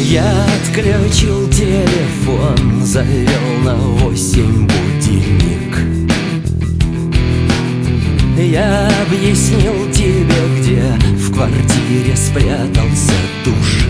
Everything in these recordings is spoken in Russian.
Я отключил телефон, завел на 8 будильник. Я объяснил тебе, где в квартире спрятался душ.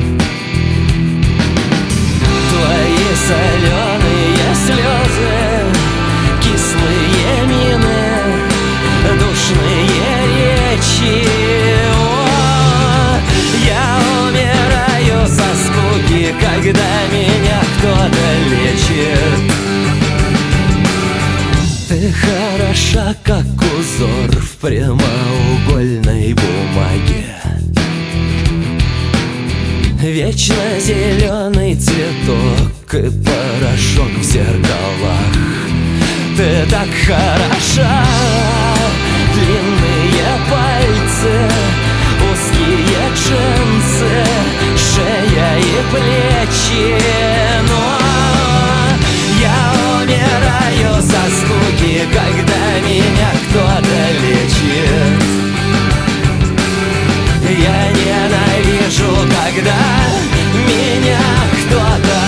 Твои соленые слезы, кислые мины, душные речи. О, я умираю со скуки, когда меня кто-то лечит. Ты хороша, как узор в прямоугольной бумаге. Вечно зеленый цветок и порошок в зеркалах. Ты так хороша, длинные пальцы, узкие джинсы, шея и плечи. Но я умираю со скуки, когда меня кто-то лечит. Я ненавижу, когда меня кто-то.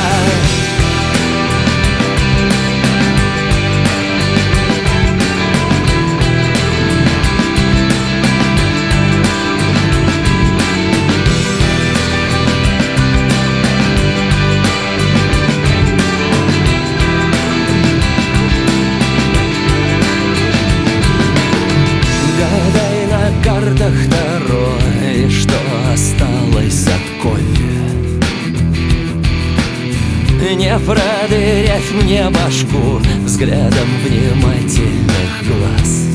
Гадай на картах Таро, и что осталось от кофе. Не продырявь мне башку взглядом внимательных глаз.